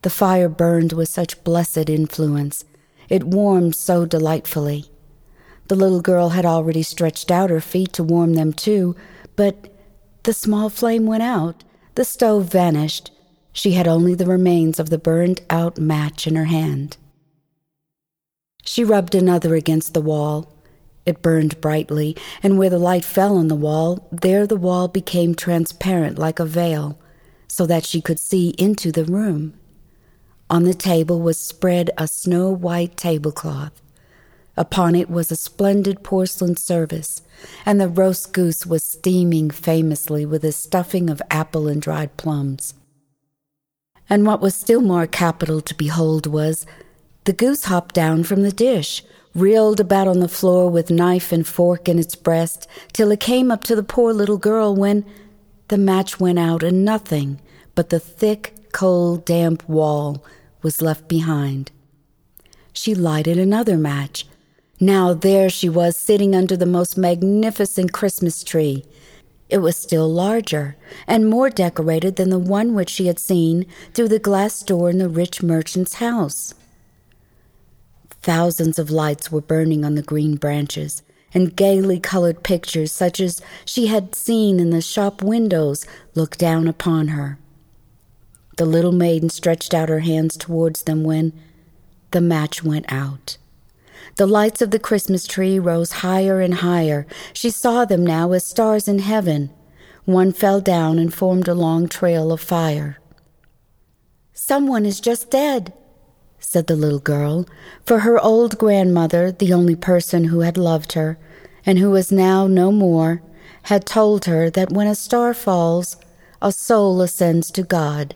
The fire burned with such blessed influence. It warmed so delightfully. The little girl had already stretched out her feet to warm them too, but the small flame went out. The stove vanished. She had only the remains of the burned-out match in her hand. She rubbed another against the wall. It burned brightly, and where the light fell on the wall, there the wall became transparent like a veil, so that she could see into the room. On the table was spread a snow-white tablecloth. Upon it was a splendid porcelain service, and the roast goose was steaming famously with a stuffing of apple and dried plums. And what was still more capital to behold was, the goose hopped down from the dish, reeled about on the floor with knife and fork in its breast, till it came up to the poor little girl, when the match went out and nothing but the thick, cold, damp wall was left behind. She lighted another match. Now there she was, sitting under the most magnificent Christmas tree. It was still larger and more decorated than the one which she had seen through the glass door in the rich merchant's house. Thousands of lights were burning on the green branches, and gaily colored pictures such as she had seen in the shop windows looked down upon her. The little maiden stretched out her hands towards them when the match went out. The lights of the Christmas tree rose higher and higher. She saw them now as stars in heaven. One fell down and formed a long trail of fire. "Someone is just dead," said the little girl, for her old grandmother, the only person who had loved her, and who was now no more, had told her that when a star falls, a soul ascends to God.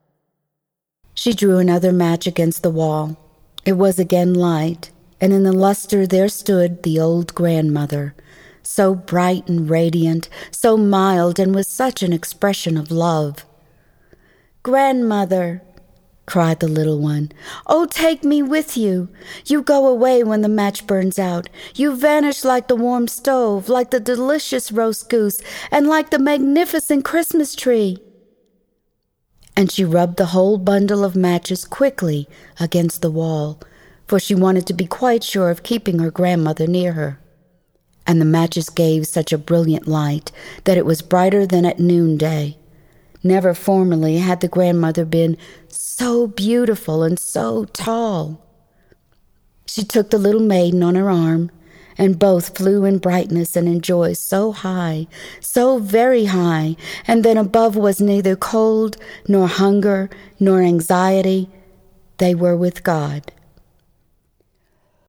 She drew another match against the wall. It was again light, and in the luster there stood the old grandmother, so bright and radiant, so mild, and with such an expression of love. "Grandmother," cried the little one, "oh, take me with you. You go away when the match burns out. You vanish like the warm stove, like the delicious roast goose, and like the magnificent Christmas tree." And she rubbed the whole bundle of matches quickly against the wall, for she wanted to be quite sure of keeping her grandmother near her. And the matches gave such a brilliant light that it was brighter than at noonday. Never formerly had the grandmother been so beautiful and so tall. She took the little maiden on her arm, and both flew in brightness and in joy so high, so very high, and then above was neither cold, nor hunger, nor anxiety. They were with God.